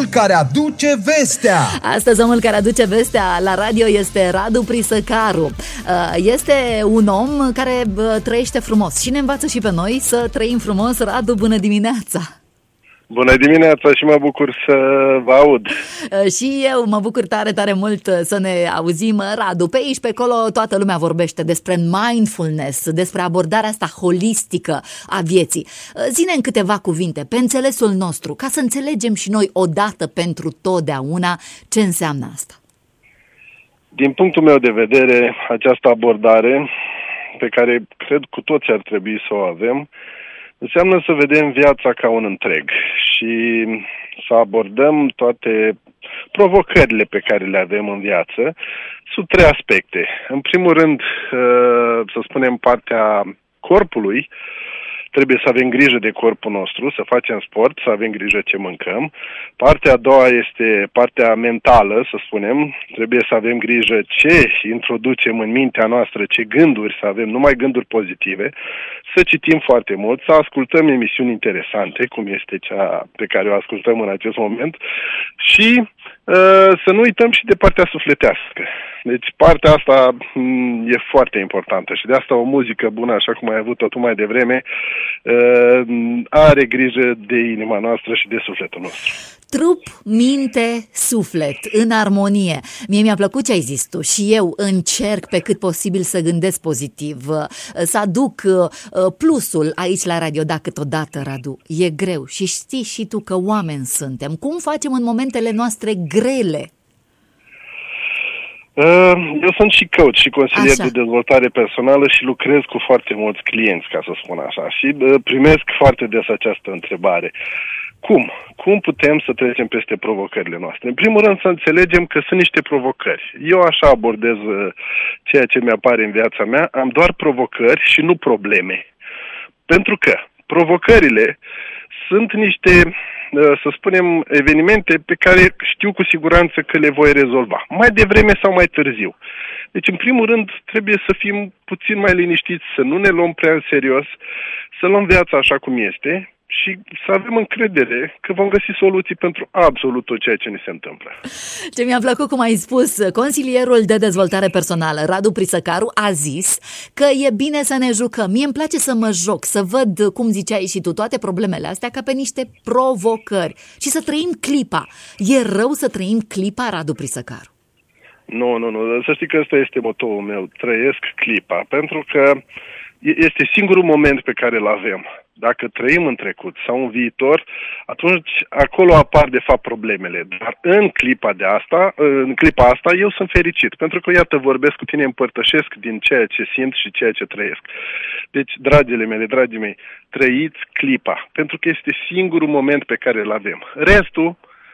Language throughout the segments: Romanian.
care aduce vestea. Astăzi omul care aduce vestea la radio este Radu Prisăcaru. Este un om care trăiește frumos și ne învață și pe noi să trăim frumos. Radu, bună dimineața! Bună dimineața și mă bucur să vă aud. Și eu mă bucur tare, tare mult să ne auzim, Radu. Pe aici, pe acolo, toată lumea vorbește despre mindfulness, despre abordarea asta holistică a vieții. Zi-ne în câteva cuvinte, pe înțelesul nostru, ca să înțelegem și noi odată pentru totdeauna ce înseamnă asta. Din punctul meu de vedere, această abordare, pe care cred cu toți ar trebui să o avem, înseamnă să vedem viața ca un întreg și să abordăm toate provocările pe care le avem în viață sub trei aspecte. În primul rând, să spunem, partea corpului. Trebuie să avem grijă de corpul nostru, să facem sport, să avem grijă ce mâncăm. Partea a doua este partea mentală, să spunem. Trebuie să avem grijă ce introducem în mintea noastră, ce gânduri, să avem numai gânduri pozitive, să citim foarte mult, să ascultăm emisiuni interesante, cum este cea pe care o ascultăm în acest moment, și să nu uităm și de partea sufletească. Deci partea asta e foarte importantă și de asta o muzică bună, așa cum ai avut-o tu mai devreme, are grijă de inima noastră și de sufletul nostru. Trup, minte, suflet, în armonie. Mie mi-a plăcut ce ai zis tu și eu încerc pe cât posibil să gândesc pozitiv, să aduc plusul aici la radio, dar câteodată, Radu, e greu și știi și tu că oameni suntem. Cum facem în momentele noastre grele? Eu sunt și coach și consilier de dezvoltare personală și lucrez cu foarte mulți clienți, ca să spun așa, și primesc foarte des această întrebare. Cum putem să trecem peste provocările noastre? În primul rând să înțelegem că sunt niște provocări. Eu așa abordez ceea ce mi-apare în viața mea, am doar provocări și nu probleme. Pentru că provocările sunt niște, să spunem, evenimente pe care știu cu siguranță că le voi rezolva, mai devreme sau mai târziu. Deci, în primul rând, trebuie să fim puțin mai liniștiți, să nu ne luăm prea în serios, să luăm viața așa cum este și să avem încredere că vom găsi soluții pentru absolut tot ceea ce ne se întâmplă. Ce mi-a plăcut cum ai spus, consilierul de dezvoltare personală, Radu Prisăcaru, a zis că e bine să ne jucăm. Mie îmi place să mă joc, să văd, cum ziceai și tu, toate problemele astea ca pe niște provocări și să trăim clipa. E rău să trăim clipa, Radu Prisăcaru? Nu. Să știi că ăsta este motoul meu. Trăiesc clipa, pentru că este singurul moment pe care îl avem. Dacă trăim în trecut sau în viitor, atunci acolo apar de fapt problemele. Dar în clipa asta, eu sunt fericit. Pentru că, iată, vorbesc cu tine, împărtășesc din ceea ce simt și ceea ce trăiesc. Deci, dragile mele, dragii mei, trăiți clipa. Pentru că este singurul moment pe care îl avem. Restul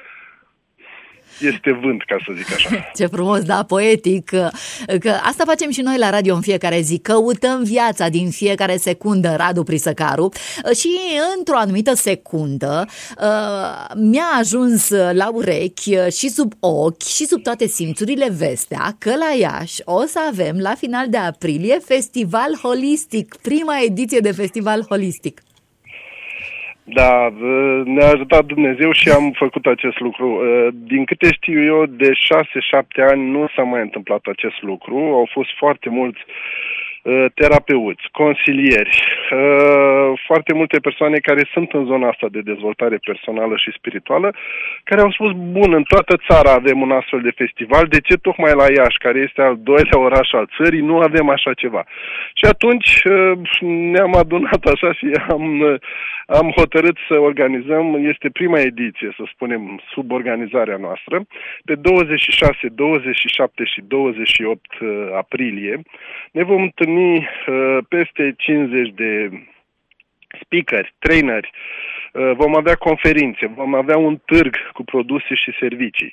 este vânt, ca să zic așa. Ce frumos, da, poetic. Că asta facem și noi la radio în fiecare zi. Căutăm viața din fiecare secundă, Radu Prisăcaru. Și într-o anumită secundă mi-a ajuns la urechi și sub ochi și sub toate simțurile vestea că la Iași o să avem la final de aprilie Festival Holistic, prima ediție de Festival Holistic. Da, ne-a ajutat Dumnezeu și am făcut acest lucru. Din câte știu eu, de 6-7 ani nu s-a mai întâmplat acest lucru. Au fost foarte mulți terapeuți, consilieri, foarte multe persoane care sunt în zona asta de dezvoltare personală și spirituală, care au spus, bun, în toată țara avem un astfel de festival, de ce tocmai la Iași, care este al doilea oraș al țării, nu avem așa ceva? Și atunci ne-am adunat așa și am hotărât să organizăm, este prima ediție, să spunem, sub organizarea noastră, pe 26, 27 și 28 aprilie. Ne vom întâlni peste 50 de speakeri, traineri, vom avea conferințe, vom avea un târg cu produse și servicii,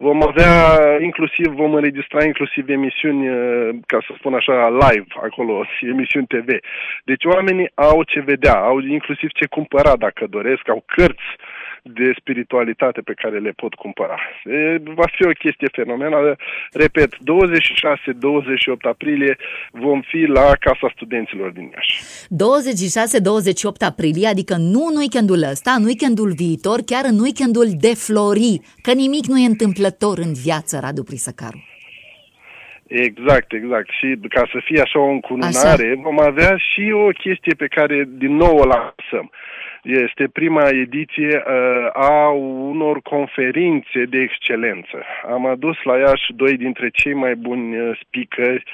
vom înregistra inclusiv emisiuni, ca să spun așa, live acolo, emisiuni TV. Deci oamenii au ce vedea, au inclusiv ce cumpăra dacă doresc, au cărți de spiritualitate pe care le pot cumpăra. Va fi o chestie fenomenală. Repet, 26-28 aprilie vom fi la Casa Studenților din Iași. 26-28 aprilie, adică nu în weekendul ăsta, în weekendul viitor, chiar în weekendul de Flori, că nimic nu e întâmplător în viață, Radu Prisăcaru. Exact. Și ca să fie așa o încununare, vom avea și o chestie pe care din nou o lansăm. Este prima ediție a unor conferințe de excelență. Am adus la Iași 2 dintre cei mai buni speakeri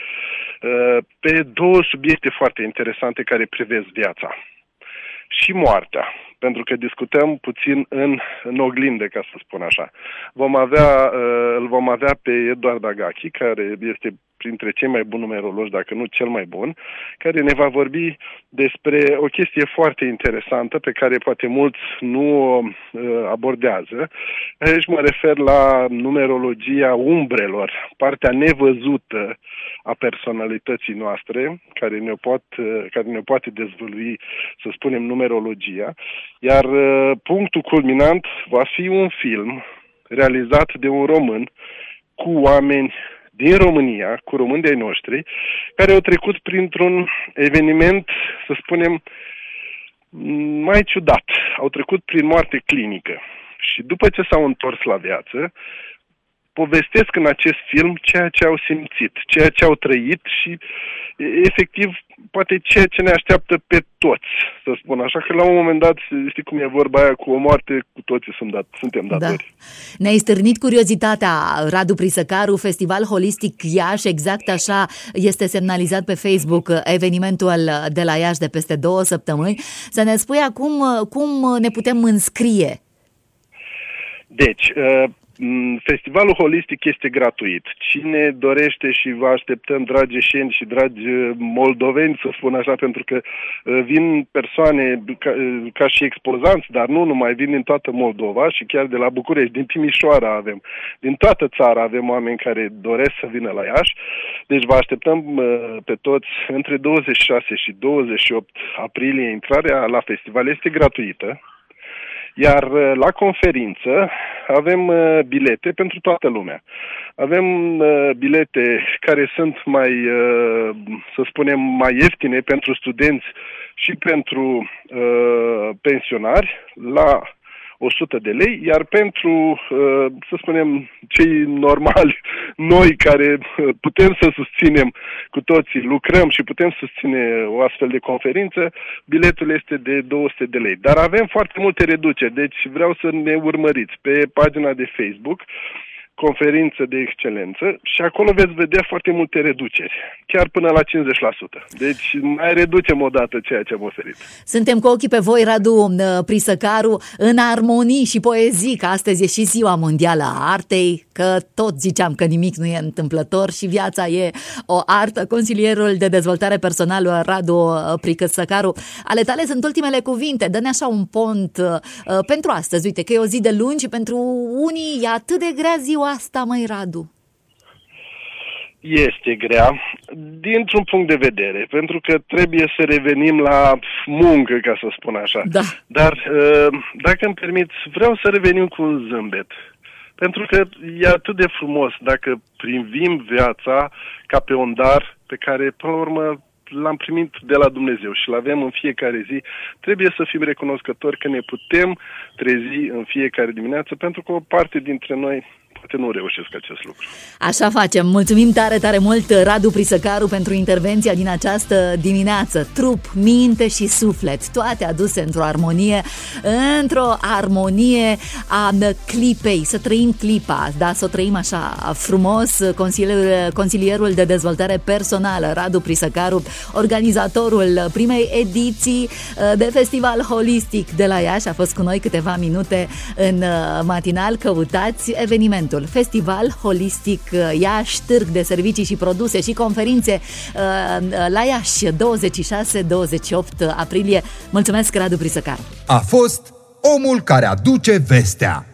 pe 2 subiecte foarte interesante care privesc viața și moartea, pentru că discutăm puțin în oglindă, ca să spun așa. Îl vom avea pe Eduard Agachi, care este printre cei mai buni numerologi, dacă nu cel mai bun, care ne va vorbi despre o chestie foarte interesantă pe care poate mulți nu o abordează. Aici mă refer la numerologia umbrelor, partea nevăzută a personalității noastre, care ne poate dezvălui, să spunem, numerologia. Iar punctul culminant va fi un film realizat de un român cu oameni din România, cu români de-ai noștri, care au trecut printr-un eveniment, să spunem, mai ciudat. Au trecut prin moarte clinică. Și după ce s-au întors la viață, povestesc în acest film ceea ce au simțit, ceea ce au trăit și, efectiv, poate ceea ce ne așteaptă pe toți, să spun așa, că la un moment dat, știi cum e vorba aia, cu o moarte, cu toții suntem datori. Da. Ne-ai stârnit curiozitatea, Radu Prisăcaru, Festival Holistic Iași, exact așa este semnalizat pe Facebook evenimentul de la Iași de peste 2 săptămâni. Să ne spui acum cum ne putem înscrie. Deci, Festivalul Holistic este gratuit. Cine dorește, și vă așteptăm, dragi eșeni și dragi moldoveni, să spun așa, pentru că vin persoane ca și expozanți, dar nu numai, vin din toată Moldova și chiar de la București, din Timișoara avem, din toată țara avem oameni care doresc să vină la Iași. Deci vă așteptăm pe toți între 26 și 28 aprilie. Intrarea la festival este gratuită. Iar la conferință avem bilete pentru toată lumea. Avem bilete care sunt mai, să spunem, mai ieftine pentru studenți și pentru pensionari la 100 de lei, iar pentru, să spunem, cei normali, noi care putem să susținem cu toții, lucrăm și putem susține o astfel de conferință, biletul este de 200 de lei. Dar avem foarte multe reduceri, deci vreau să ne urmăriți pe pagina de Facebook, conferință de excelență, și acolo veți vedea foarte multe reduceri, chiar până la 50%. Deci mai reducem odată ceea ce am oferit. Suntem cu ochii pe voi, Radu Prisăcaru, în armonii și poezii, că astăzi e și Ziua Mondială a Artei, că tot ziceam că nimic nu e întâmplător și viața e o artă. Consilierul de dezvoltare personală, Radu Prisăcaru, ale tale sunt ultimele cuvinte. Dă-ne așa un pont pentru astăzi. Uite că e o zi de luni și pentru unii e atât de grea ziua asta, măi, Radu. Este grea, dintr-un punct de vedere, pentru că trebuie să revenim la muncă, ca să spun așa. Da. Dar, dacă îmi permiți, vreau să revenim cu un zâmbet. Pentru că e atât de frumos dacă privim viața ca pe un dar pe care, până la urmă, l-am primit de la Dumnezeu și l-avem în fiecare zi. Trebuie să fim recunoscători că ne putem trezi în fiecare dimineață, pentru că o parte dintre noi poate nu reușesc acest lucru. Așa facem. Mulțumim tare, tare mult, Radu Prisăcaru, pentru intervenția din această dimineață. Trup, minte și suflet, toate aduse într-o armonie a clipei, să trăim clipa, da, să o trăim așa frumos. Consilierul de dezvoltare personală, Radu Prisăcaru, organizatorul primei ediții de Festival Holistic de la Iași, a fost cu noi câteva minute în matinal. Căutați evenimentul Festival Holistic Iași, târg de servicii și produse și conferințe la Iași, 26-28 aprilie. Mulțumesc, Radu Prisăcaru. A fost omul care aduce vestea.